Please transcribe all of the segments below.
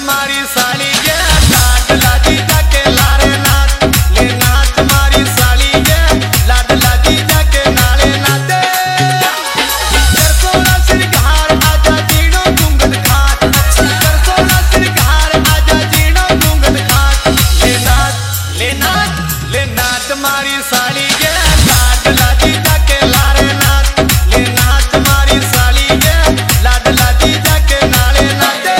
मारी साली गे लाडला जीजा के लारे नाच ले नाच मारी साली गे लाडला जीजा के नाले नाचे सरसों सिरघार आजा जीणो घूंघट खाट सरसों सिरघार आजा जीणो घूंघट खाट ले नाच ले नाच मारी साली गे लाडला जीजा के लारे नाच ले नाच मारी साली गे लाडला जीजा के नाले नाचे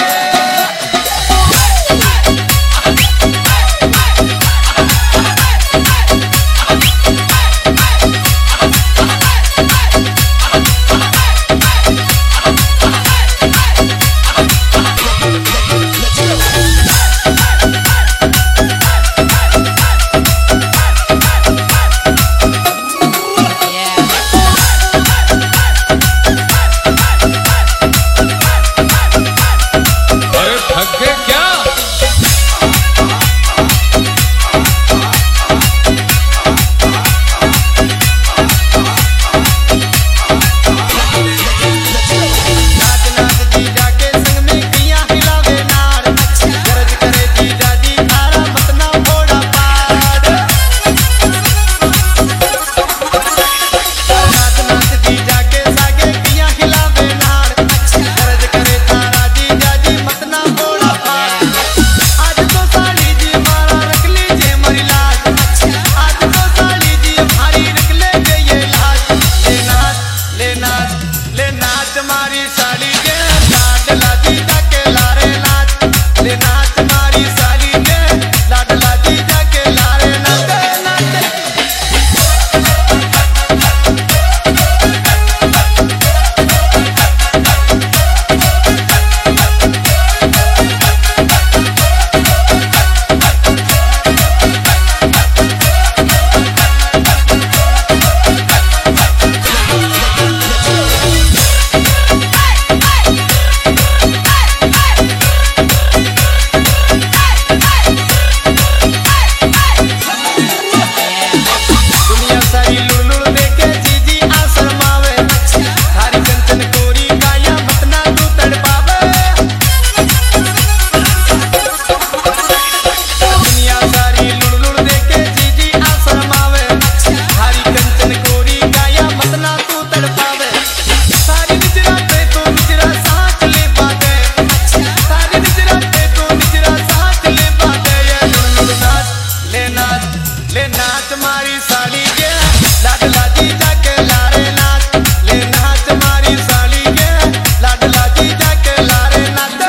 ले नाच मारी साली गे लाडला जीजा के लारे नाच ले नाच मारी साली गे लाडला जीजा के लारे नाच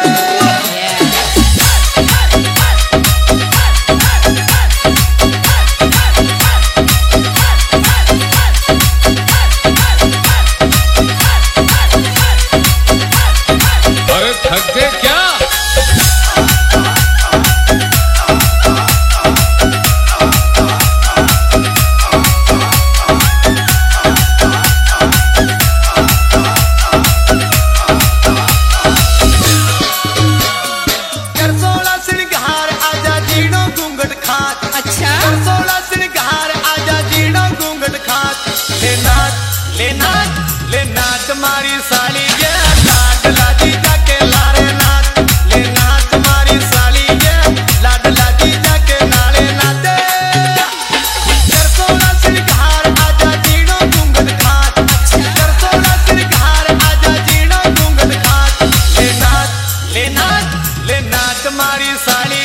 अरे थक गए क्या? ले नाच मारी साली गे लाडला जीजा के लारे नाच ले नाच मारी साली गे लाडला जीजा के नाले नाचे सरसों सिरघार आजा जीणो घूंघट खाट सरसों सिरघार आजा जीणो घूंघट खाट ले नाच मारी साली